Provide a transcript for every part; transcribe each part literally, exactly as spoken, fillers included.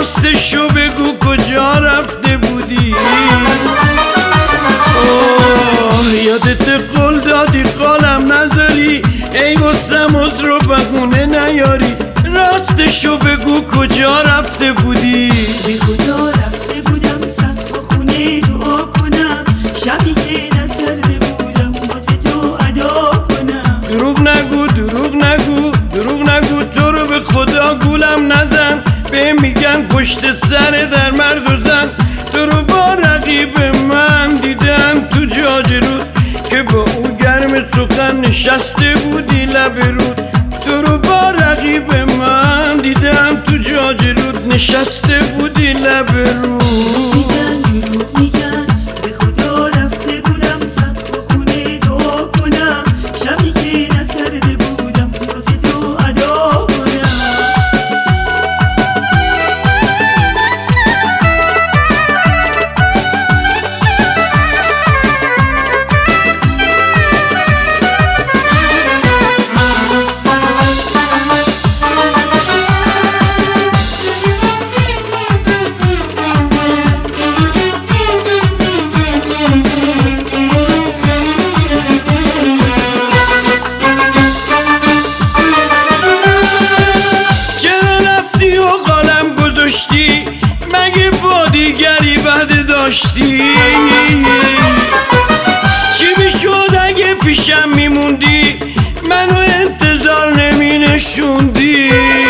راستشو بگو کجا رفته بودی؟ آه یادت قول دادی قالم نذاری، ای واسم عذر و بهونه نیاری. راستشو بگو کجا رفته بودی؟ به خدا رفته بودم صف خونه دعا کنم، شبی که دست کرده بودم واسه تو ادا کنم. دروغ نگو دروغ نگو دروغ نگو، تو رو به خدا گولم نزن. به میگن پشت سر در مرد و زن، تو رو با رقیب من دیدم تو جاج رود، که با او گرم سخن نشسته بودی لب رود. تو رو با رقیب من دیدم تو جاج رود، نشسته بودی لب رود. میگن دروغ میگن، به خدا رفته بودم صف خونه دعا کنم، شبی که دست کرده بودم واسه تو ادا کنم. مگه با دیگری بد داشتی؟ چی میشد اگه پیشم میموندی، منو انتظار نمی نشوندی؟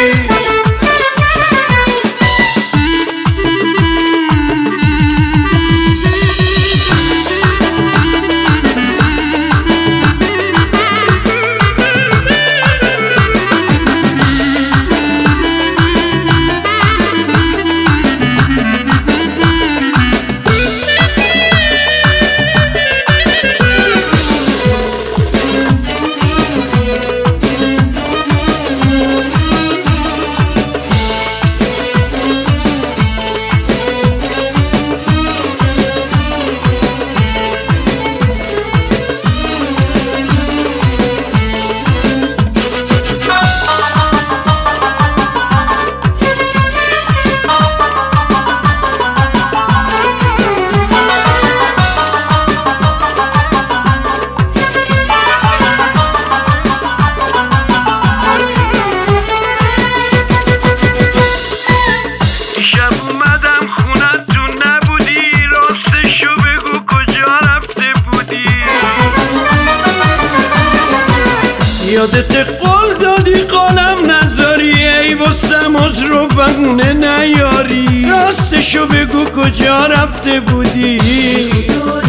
یادت قول دادی قالم نذاری، ای واسم عذر و بهونه نیاری. راستشو بگو کجا رفته بودی؟